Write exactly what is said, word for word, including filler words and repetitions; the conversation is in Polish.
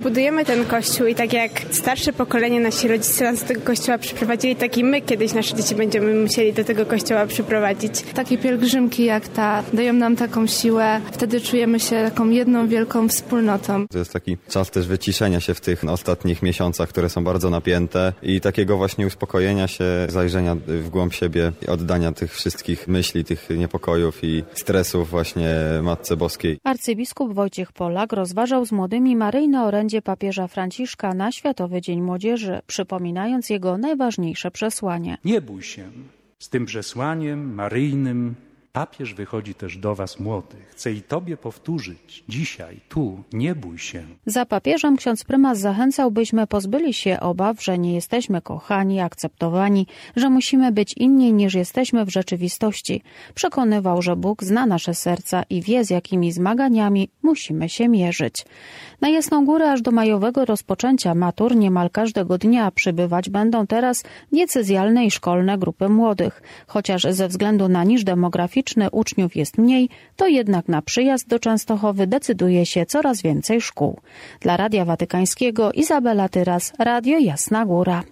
Budujemy ten kościół i tak jak starsze pokolenie, nasi rodzice nas do tego kościoła przyprowadzili, tak i my kiedyś nasze dzieci będziemy musieli do tego kościoła przyprowadzić. Takie pielgrzymki jak ta dają nam taką siłę, wtedy czujemy się taką jedną wielką wspólnotą. To jest taki czas też wyciszenia się w tych ostatnich miesiącach, które są bardzo napięte i takiego właśnie uspokojenia się, zajrzenia w głąb siebie i oddania tych wszystkich myśli, tych niepokojów i stresów właśnie Matce Boskiej. Arcybiskup Wojciech Polak rozważał z młodymi maryjne orędzie papieża Franciszka na Światowy Dzień Młodzieży, przypominając jego najważniejsze przesłanie. Nie bój się. Z tym przesłaniem maryjnym papież wychodzi też do was młodych. Chcę i tobie powtórzyć dzisiaj, tu, nie bój się. Za papieżem ksiądz prymas zachęcał, byśmy pozbyli się obaw, że nie jesteśmy kochani, akceptowani, że musimy być inni niż jesteśmy w rzeczywistości. Przekonywał, że Bóg zna nasze serca i wie, z jakimi zmaganiami musimy się mierzyć. Na Jasną Górę aż do majowego rozpoczęcia matur niemal każdego dnia przybywać będą teraz diecezjalne i szkolne grupy młodych. Chociaż ze względu na niż demograficzny uczniów jest mniej, to jednak na przyjazd do Częstochowy decyduje się coraz więcej szkół. Dla Radia Watykańskiego Izabela Tyras, Radio Jasna Góra.